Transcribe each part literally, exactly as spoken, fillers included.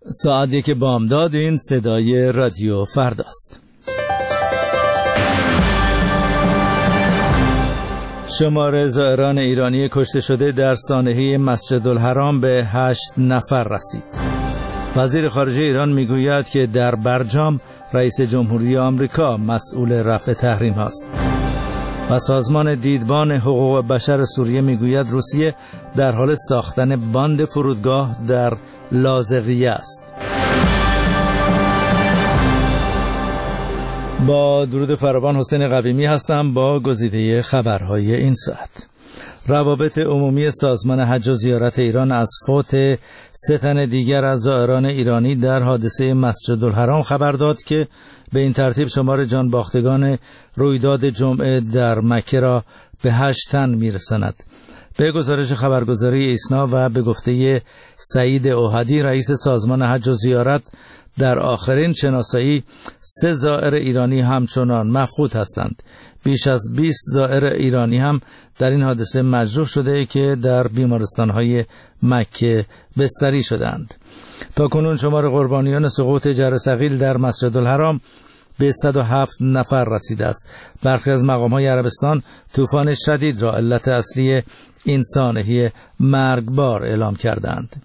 ساعت یک بامداد. این صدای رادیو فرداست. شمار زائران ایرانی کشته شده در سانحه مسجدالحرام به هشت نفر رسید. وزیر خارجه ایران میگوید که در برجام رئیس جمهوری آمریکا مسئول رفع تحریم است. و سازمان دیدبان حقوق بشر سوریه میگوید روسیه در حال ساختن باند فرودگاه در لاذقیه است. با درود فراوان، حسین قویمی هستم با گزیده خبرهای این ساعت. روابط عمومی سازمان حج و زیارت ایران از فوت سه تن دیگر از زائران ایرانی در حادثه مسجدالحرام خبر داد که به این ترتیب شمار جانباختگان رویداد جمعه در مکه را به هشت تن میرساند. به گزارش خبرگزاری ایسنا و به گفته سعید اوحدی رئیس سازمان حج و زیارت، در آخرین شناسایی سه زائر ایرانی همچنان مفقود هستند. بیش از بیست زائر ایرانی هم در این حادثه مجروح شده که در بیمارستان‌های مکه بستری شدند. تا کنون شمار قربانیان سقوط جرثقیل در مسجدالحرام به صد و هفت نفر رسیده است. برخی از مقام‌های عربستان طوفان شدید را علت اصلی این سانحه مرگبار اعلام کردند.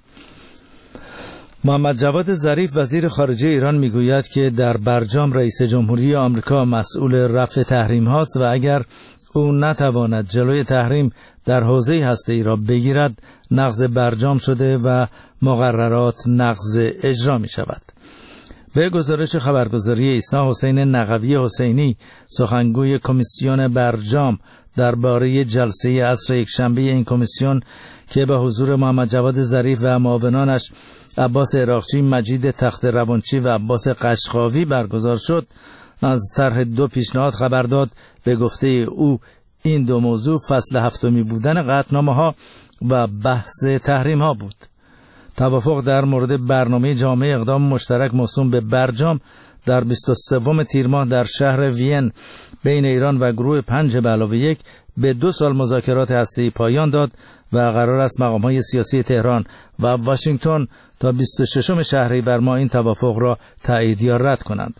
محمد جواد ظریف وزیر خارجه ایران میگوید که در برجام رئیس جمهوری آمریکا مسئول رفع تحریم هاست و اگر او نتواند جلوی تحریم در حوزه هسته‌ای را بگیرد، نقض برجام شده و مقررات نقض اجرا می شود. به گزارش خبرگزاری ایسنا، حسین نقوی حسینی سخنگوی کمیسیون برجام درباره جلسه عصر یکشنبه این کمیسیون که به حضور محمد جواد ظریف و معاونانش عباس عراقچی، مجید تخت روانچی و عباس قشقاوی برگزار شد، از طرح دو پیشنهاد خبر داد. به گفته او این دو موضوع فصل هفتمی بودن قطعنامه‌ها و بحث تحریم‌ها بود. توافق در مورد برنامه جامع اقدام مشترک موسوم به برجام در بیست و سوم تیر ماه در شهر وین بین ایران و گروه پنج به علاوه یک به دو سال مذاکرات هسته‌ای پایان داد و قرار است مقام‌های سیاسی تهران و واشنگتن تا بیست و ششم شهریور ماه این توافق را تایید یا رد کنند.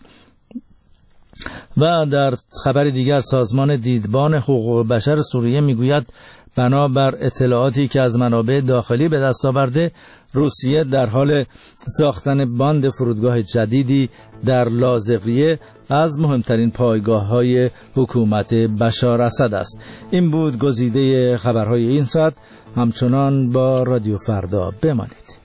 و در خبر دیگر، سازمان دیدبان حقوق بشر سوریه میگوید بنابر اطلاعاتی که از منابع داخلی به دست آورده، روسیه در حال ساختن باند فرودگاه جدیدی در لاذقیه از مهمترین پایگاه‌های حکومت بشار اسد است. این بود گزیده خبرهای این ساعت. همچنان با رادیو فردا بمانید.